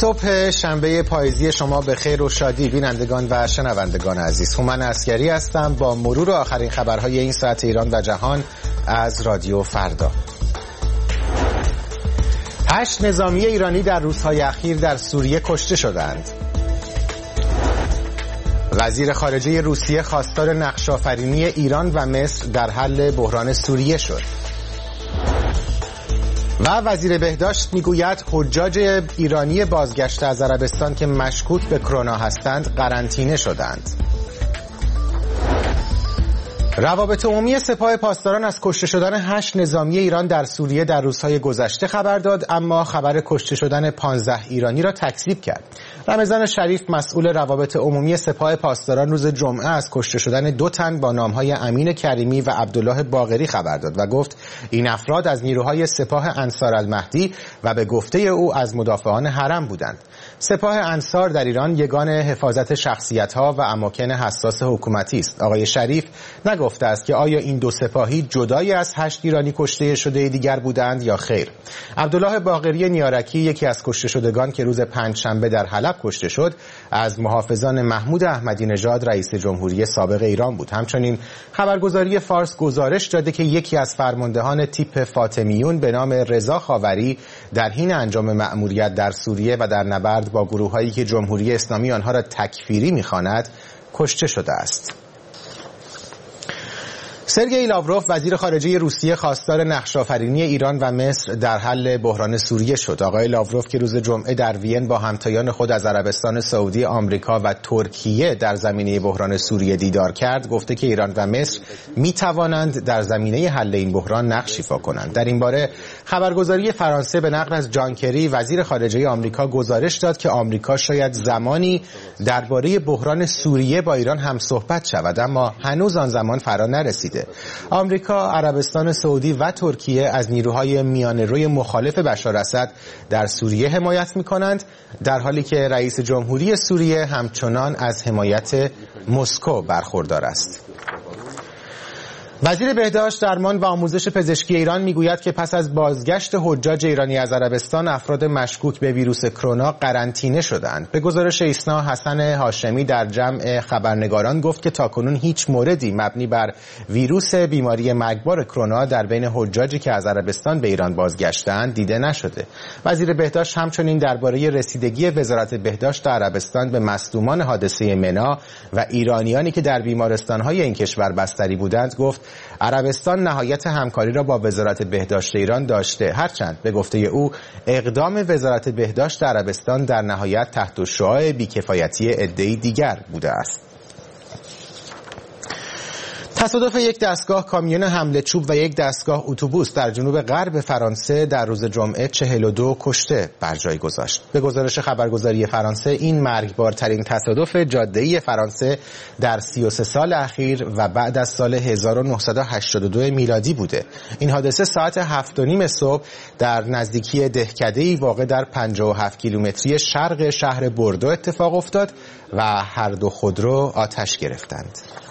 صبح شنبه پاییزی شما به خیر و شادی بینندگان و شنوندگان عزیز. هومن عسگری هستم با مرور آخرین خبرهای این ساعت ایران و جهان از رادیو فردا. 8 نظامی ایرانی در روزهای اخیر در سوریه کشته شدند. وزیر خارجه روسیه خواستار نقش‌آفرینی ایران و مصر در حل بحران سوریه شد. و وزیر بهداشت میگوید حجاج ایرانی بازگشته از عربستان که مشکوک به کرونا هستند قرنطینه شدند. روابط عمومی سپاه پاسداران از کشته شدن 8 نظامی ایران در سوریه در روزهای گذشته خبر داد، اما خبر کشته شدن 15 ایرانی را تکذیب کرد. رمضان شریف مسئول روابط عمومی سپاه پاسداران روز جمعه از کشته شدن 2 تن با نامهای امین کریمی و عبدالله باقری خبر داد و گفت این افراد از نیروهای سپاه انصارالمهدی و به گفته او از مدافعان حرم بودند. سپاه انصار در ایران یگان حفاظت شخصیت‌ها و اماکن حساس حکومتی است. آقای شریف نگفته است که آیا این 2 سپاهی جدای از 8 ایرانی کشته شده دیگر بودند یا خیر. عبدالله باقری نیارکی یکی از کشته شدگان که روز پنجشنبه در حلب کشته شد از محافظان محمود احمدی نژاد رئیس جمهوری سابق ایران بود. همچنین خبرگزاری فارس گزارش داده که یکی از فرماندهان تیپ فاطمیون به نام رضا خاوری در حین انجام مأموریت در سوریه و در نبرد با گروه‌هایی که جمهوری اسلامی آنها را تکفیری می‌خواند کشته شده است. سرگئی لاوروف وزیر خارجه روسیه خواستار نقش‌آفرینی ایران و مصر در حل بحران سوریه شد. آقای لاوروف که روز جمعه در وین با همتایان خود از عربستان سعودی، آمریکا و ترکیه در زمینه بحران سوریه دیدار کرد، گفته که ایران و مصر می توانند در زمینه حل این بحران نقش ایفا کنند. در این باره خبرگزاری فرانسه به نقل از جان کری وزیر خارجه آمریکا گزارش داد که آمریکا شاید زمانی درباره بحران سوریه با ایران هم صحبت شود، اما هنوز آن زمان فرا نرسیده. آمریکا، عربستان سعودی و ترکیه از نیروهای میانه‌روی مخالف بشار اسد در سوریه حمایت می‌کنند، در حالی که رئیس جمهوری سوریه همچنان از حمایت مسکو برخوردار است. وزیر بهداشت، درمان و آموزش پزشکی ایران میگوید که پس از بازگشت حجاج ایرانی از عربستان افراد مشکوک به ویروس کرونا قرنطینه شدند. به گزارش ایسنا، حسن هاشمی در جمع خبرنگاران گفت که تاکنون هیچ موردی مبنی بر ویروس بیماری مرگبار کرونا در بین حجاجی که از عربستان به ایران بازگشتند دیده نشده. وزیر بهداشت همچنین درباره رسیدگی وزارت بهداشت در عربستان به مصدومان حادثه منا و ایرانیانی که در بیمارستان‌های این کشور بستری بودند گفت عربستان نهایت همکاری را با وزارت بهداشت ایران داشته، هرچند به گفته او اقدام وزارت بهداشت عربستان در نهایت تحت شعاع بی‌کفایتی عده‌ای دیگر بوده است. تصادف یک دستگاه کامیون حمل چوب و یک دستگاه اتوبوس در جنوب غرب فرانسه در روز جمعه 42 کشته بر جای گذاشت. به گزارش خبرگزاری فرانسه این مرگبارترین تصادف جاده‌ای فرانسه در 33 سال اخیر و بعد از سال 1982 میلادی بوده. این حادثه ساعت 7:30 صبح در نزدیکی دهکده‌ای واقع در 57 کیلومتری شرق شهر بوردو اتفاق افتاد و هر دو خودرو آتش گرفتند.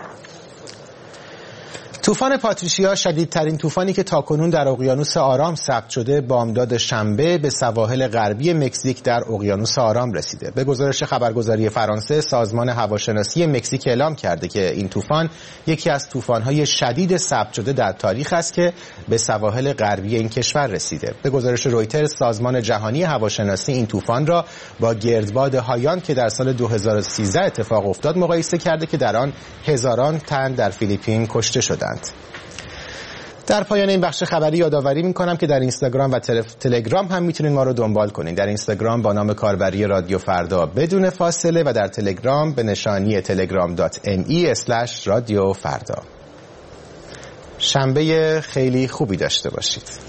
طوفان پاتریشیا، شدیدترین طوفانی که تاکنون در اقیانوس آرام ثبت شده، بامداد شنبه به سواحل غربی مکزیک در اقیانوس آرام رسیده. به گزارش خبرگزاری فرانسه، سازمان هواشناسی مکزیک اعلام کرده که این طوفان یکی از طوفان‌های شدید ثبت شده در تاریخ است که به سواحل غربی این کشور رسیده. به گزارش رویترز، سازمان جهانی هواشناسی این طوفان را با گردباد هایان که در سال 2013 اتفاق افتاد مقایسه کرده که در آن هزاران تن در فیلیپین کشته شدند. در پایان این بخش خبری یادآوری می‌کنم که در اینستاگرام و تلگرام هم میتونید ما رو دنبال کنید. در اینستاگرام با نام کاربری رادیو فردا بدون فاصله و در تلگرام به نشانی telegram.me/رادیو فردا. شنبه خیلی خوبی داشته باشید.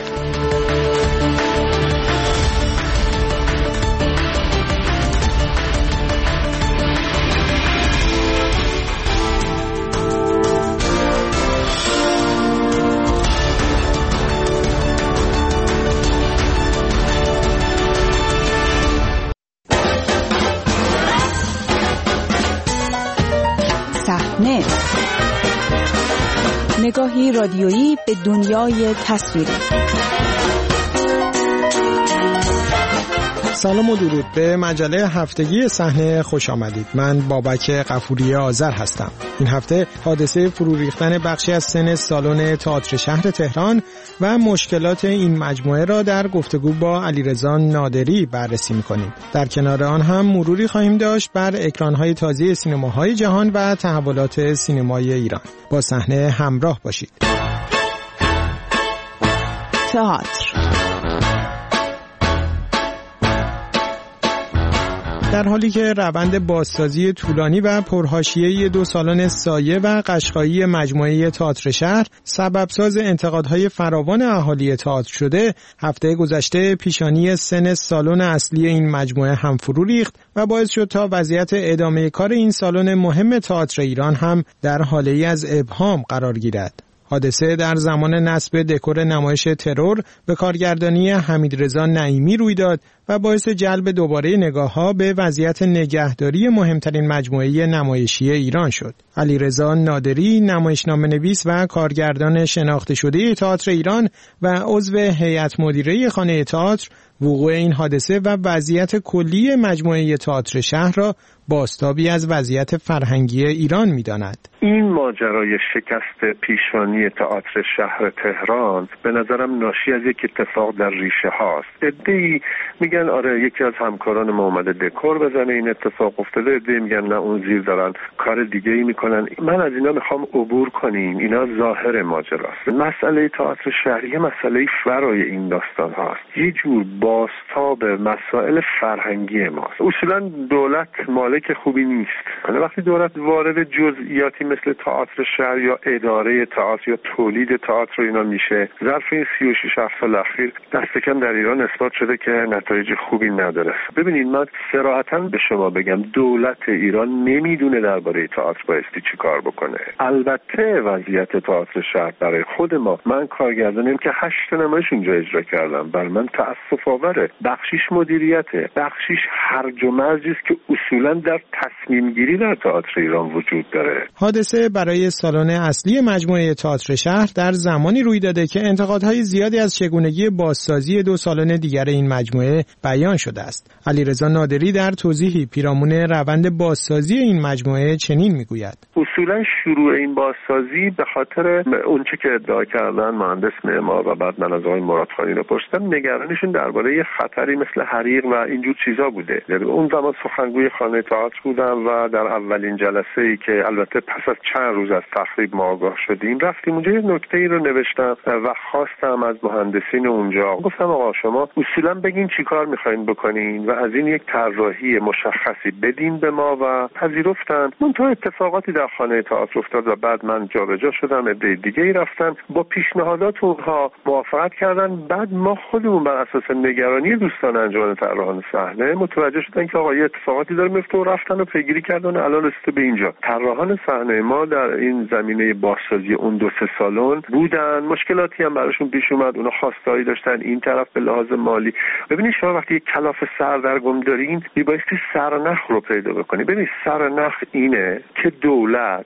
نگاهی رادیویی به دنیای تصویری. سلام و درود به مجله هفتگی صحنه خوش آمدید. من بابک غفوری آذر هستم. این هفته حادثه فرو ریختن بخشی از سن سالن تئاتر شهر تهران و مشکلات این مجموعه را در گفتگو با علیرضا نادری بررسی می‌کنیم. در کنار آن هم مروری خواهیم داشت بر اکران‌های تازه سینماهای جهان و تحولات سینمای ایران. با صحنه همراه باشید. تئاتر. در حالی که روند بازسازی طولانی و پرحاشیه‌ای 2 سالن سایه و قشقایی مجموعه تئاتر شهر سببساز انتقادهای فراوان اهالی تئاتر شده، هفته گذشته پیشانی سن سالن اصلی این مجموعه هم فرو ریخت و باعث شد تا وضعیت ادامه کار این سالن مهم تئاتر ایران هم در حاله‌ای از ابهام قرار گیرد. حادثه در زمان نصب دکور نمایش ترور به کارگردانی حمیدرضا نعیمی روی داد و باعث جلب دوباره نگاه‌ها به وضعیت نگهداری مهمترین مجموعه نمایشی ایران شد. علیرضا نادری، نمایشنامه‌نویس و کارگردان شناخته شده تئاتر ایران و عضو هیئت مدیره خانه تئاتر، وقوع این حادثه و وضعیت کلی مجموعه تئاتر شهر را بازتابی از وضعیت فرهنگی ایران می‌داند. این ماجرای شکست پیشانی تئاتر شهر تهران به نظرم ناشی از یک اتفاق در ریشه هاست. عده‌ای میگن آره یکی از همکاران ما اومده دکور بزنه این اتفاق افتاده، عده‌ای میگن نه اون زیر دارن کار دیگه‌ای میکنن. من از اینا میخوام عبور کنیم. اینا ظاهر ماجراست. مسئله تئاتر شهری مسئله فرای این داستان هاست. یه جور بازتاب مسائل فرهنگی ماست. اصولا دولت مالک خوبی نیست. وقتی دولت وارد جزئیاتی مثل تئاتر شهر یا اداره تئاتر یا تولید تئاتر اینا میشه، ظرف این 36 سال اخیر دست کم در ایران اثبات شده که نتایج خوبی نداره. ببینید من صراحتاً به شما بگم دولت ایران نمیدونه درباره تئاتر بایستی چی کار بکنه. البته وضعیت تئاتر شهر برای خود ما، من کارگردانیم که 8 نمایش اونجا اجرا کردم، برای من تأسف آوره. بخشیش مدیریته، بخشیش هرج و مرجی است که اصولاً در تصمیم گیری در تئاتر ایران وجود داره. حادثه برای سالن اصلی مجموعه تئاتر شهر در زمانی روی داده که انتقادهای زیادی از چگونگی بازسازی 2 سالن دیگر این مجموعه بیان شده است. علیرضا نادری در توضیحی پیرامون روند بازسازی این مجموعه چنین میگوید: اصولا شروع این بازسازی به خاطر اونچه که ادعا کردن مهندس معمار و بعد من از آقای مرادخانی رو پرسیدم، نگرانشون درباره خطری مثل حریق و اینجور چیزا بوده. اون زمان سخنگوی خانه تئاتر بودم و در اولین جلسه‌ای که البته پس از چند روز از تخریب ما آگاه شدیم رفتیم اونجا، یه نکته‌ای رو نوشتم و خواستم از مهندسین اونجا، گفتم آقا شما اصولا بگین چیکار می‌خواید بکنین و از این یک طراحی مشخصی بدین به ما و پذیرفتن. منتها اتفاقاتی در خانه تئاتر افتاد و بعد من جابجا شدم، عده دیگه‌ای رفتن با پیشنهادات اونها موافقت کردن. بعد ما خودمون بر اساس نگرانی دوستان انجمن طراحان صحنه متوجه شدن که آقا یه اتفاقاتی داره میفته و رفتن و پیگیری کردن و الان رسیده به اینجا. طراحان صحنه ما در این زمینه بازسازی اون 2-3 سالن بودن، مشکلاتی هم براشون پیش اومد، اونا خواسته‌ای داشتن این طرف به لحاظ مالی. ببینید شما وقتی یک کلاف سردرگم دارین میبایستی سرنخ رو پیدا بکنید. ببینید سرنخ اینه که دولت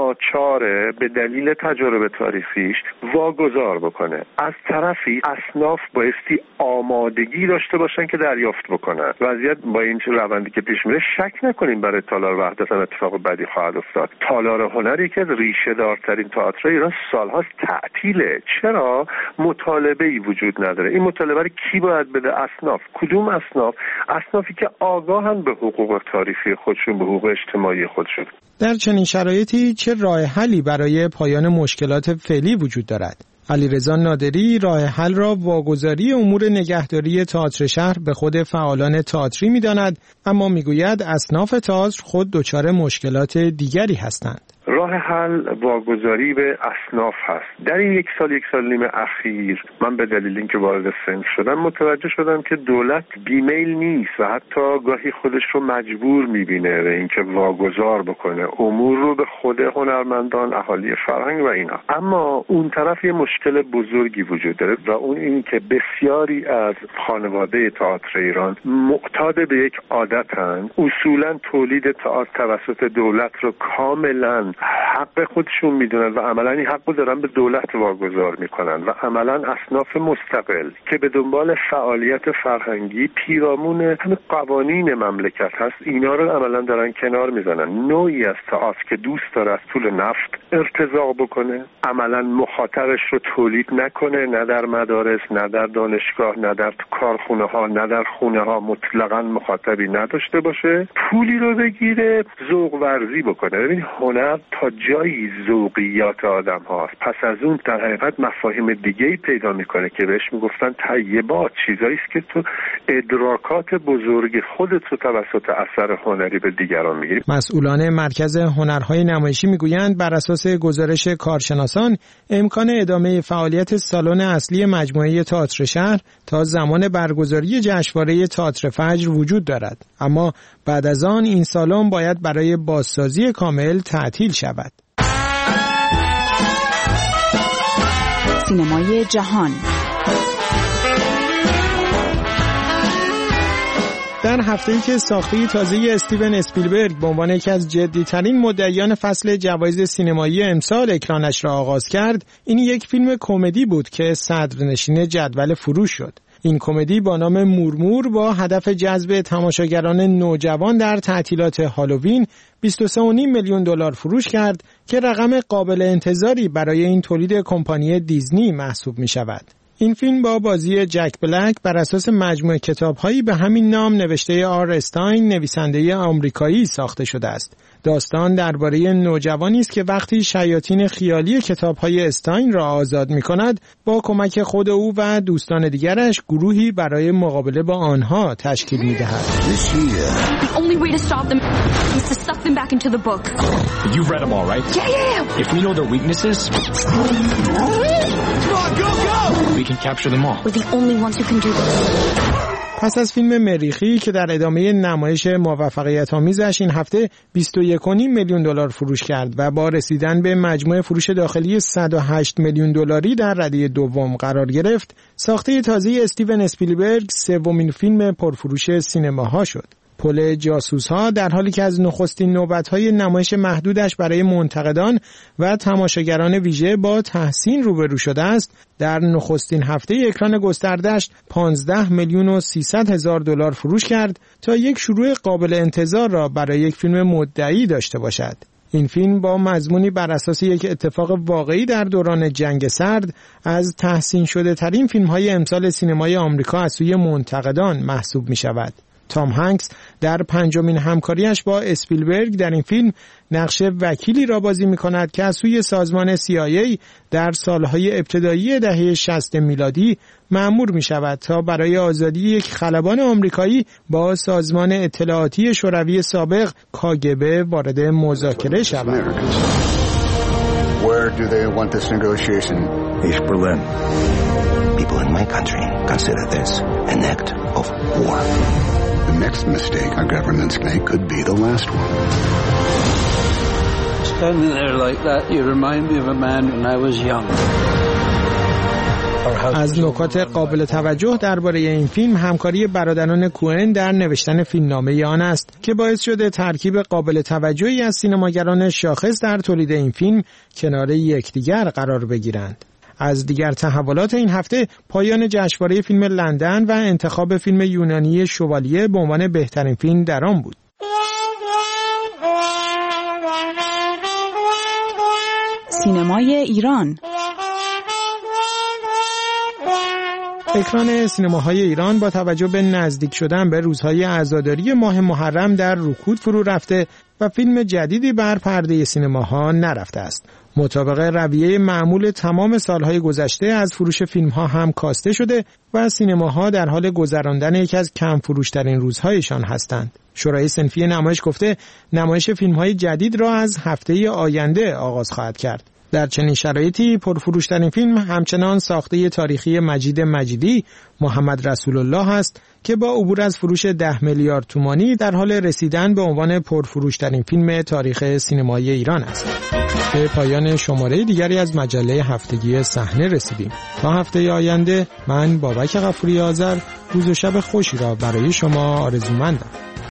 ناچاره به دلیل تجارب تاریخیش واگذار بکنه. از طرفی اصناف بایستی آمادگی داشته باشن که دریافت بکنن. وضعیت با این روندی که پیش میره شک نکنیم برای تالار وحدت اتفاق بدی خواهد افتاد. تالار هنر یکی از ریشه دارترین تئاتر ایران سالهاست تعطیله. چرا؟ مطالبه‌ای وجود نداره. این مطالبه رو کی باید بده؟ اصناف. کدوم اصناف؟ اصنافی که آگاهن به حقوق تاریخی خودشون، به حقوق اجتماعی خودشون. در چنین شرایطی چه راه حلی برای پایان مشکلات فعلی وجود دارد؟ علیرضا نادری راه حل را واگذاری امور نگهداری تئاتر شهر به خود فعالان تئاتری می‌داند، اما میگوید اصناف تئاتر خود دچار مشکلات دیگری هستند. راه حل واگذاری به اصناف هست. در این 1 سال 1.5 سال اخیر من به دلیل اینکه وارد سن شدم متوجه شدم که دولت بیمیل نیست و حتی گاهی خودش رو مجبور میبینه به اینکه واگذار بکنه امور رو به خود هنرمندان، اهالی فرهنگ و اینا. اما اون طرف یه مشکل بزرگی وجود داره و اون این که بسیاری از خانواده تئاتر ایران معتاد به یک عادتن، اصولا تولید تئاتر توسط دولت رو کاملا حق خودشون میدونن و عملا این حق رو دارن به دولت واگذار میکنن و عملا اصناف مستقل که به دنبال فعالیت فرهنگی پیرامون همه قوانین مملکت هست، اینا رو عملا دارن کنار میزنن. نوعی از تئاتر که دوست داره از طول نفت ارتزاق بکنه، عملا مخاطرش رو تولید نکنه، نه در مدارس، نه در دانشگاه، نه در کارخونه ها، نه در خونه ها، مطلقاً مخاطبی نداشته باشه، پولی رو بگیره، ذوق ورزی بکنه. ببین هنر تا جایی ذوقیات آدم هاست، پس از اون در حقیقت مفاهیم دیگه‌ای پیدا میکنه که بهش میگفتن طیبات، چیزایی است که تو ادراکات بزرگ خودت رو توسط اثر هنری به دیگران میگیری. مسئولان مرکز هنرهای نمایشی میگویند بر اساس گزارش کارشناسان امکان ادامه فعالیت سالن اصلی مجموعه تئاتر شهر تا زمان برگزاری جشنواره تئاتر فجر وجود دارد، اما بعد از آن این سالن باید برای بازسازی کامل تعطیل شود. سینمای جهان. در هفته‌ای که ساخته تازه استیون اسپیلبرگ به عنوان یکی از جدی‌ترین مدعیان فصل جوایز سینمایی امسال اکرانش را آغاز کرد، این یک فیلم کمدی بود که صدرنشین جدول فروش شد. این کمدی با نام مورمور با هدف جذب تماشاگران نوجوان در تعطیلات هالووین 23.5 میلیون دلار فروش کرد که رقم قابل انتظاری برای این تولید کمپانی دیزنی محسوب می شود. این فیلم با بازی جک بلک بر اساس مجموعه کتاب‌هایی به همین نام نوشته آر استاین، نویسنده آمریکایی، ساخته شده است. داستان درباره نوجوانی است که وقتی شیاطین خیالی کتاب‌های استاین را آزاد می‌کند، با کمک خود او و دوستان دیگرش گروهی برای مقابله با آنها تشکیل می‌دهد. The only way to stop them is to stuff them back into the book. You've read them all, right? Yeah. If we know their weaknesses, we can capture them all. We're the only ones who can do this. پس از فیلم مریخی که در ادامه نمایش موفقیت آمیزش این هفته 21.5 میلیون دلار فروش کرد و با رسیدن به مجموع فروش داخلی 108 میلیون دلاری در رده دوم قرار گرفت، ساخته تازه استیون اسپیلبرگ سومین فیلم پرفروش سینماها شد. پل جاسوس‌ها در حالی که از نخستین نوبت‌های نمایش محدودش برای منتقدان و تماشاگران ویژه با تحسین روبرو شده است، در نخستین هفته اکران گسترده‌اش 15 میلیون و 300 هزار دلار فروش کرد تا یک شروع قابل انتظار را برای یک فیلم مدعی داشته باشد. این فیلم با مضمونی بر اساس یک اتفاق واقعی در دوران جنگ سرد از تحسین شده ترین فیلم‌های امسال سینمای آمریکا از سوی منتقدان محسوب می‌شود. تام هنگس در پنجمین همکاریش با اسپیلبرگ در این فیلم نقش وکیلی را بازی می‌کند که از سوی سازمان CIA در سالهای ابتدایی دهه 60 میلادی مأمور می‌شود تا برای آزادی یک خلبان آمریکایی با سازمان اطلاعاتی شوروی سابق KGB وارد مذاکره شود. Where do they want this negotiation? East Berlin. People in my country consider this an act of war. The next mistake our governments make could be the last one. Standing there like that, you remind me of a man when I was young. از نکات قابل توجه درباره این فیلم همکاری برادران کوئن در نوشتن فیلمنامه آن است که باعث شده ترکیب قابل توجهی از سینماگران شاخص در تولید این فیلم کنار یکدیگر قرار بگیرند. از دیگر تحولات این هفته پایان جشنواره فیلم لندن و انتخاب فیلم یونانی شوالیه به عنوان بهترین فیلم در آن بود. سینمای ایران. اکران سینماهای ایران با توجه به نزدیک شدن به روزهای عزاداری ماه محرم در رکود فرو رفته و فیلم جدیدی بر پرده سینماها نرفته است. مطابق رویه معمول تمام سالهای گذشته از فروش فیلمها هم کاسته شده و سینماها در حال گذراندن یکی از کم فروشترین روزهایشان هستند. شورای صنفی نمایش گفته نمایش فیلمهای جدید را از هفته آینده آغاز خواهد کرد. در چنین شرایطی پرفروشترین فیلم همچنان ساخته تاریخی مجید مجیدی محمد رسول الله است که با عبور از فروش 10 میلیارد تومانی در حال رسیدن به عنوان پرفروشترین فیلم تاریخ سینمای ایران است. به پایان شماره دیگری از مجله هفتگی صحنه رسیدیم. تا هفته آینده من بابک غفوری آذر روز و شب خوشی را برای شما آرزومندم.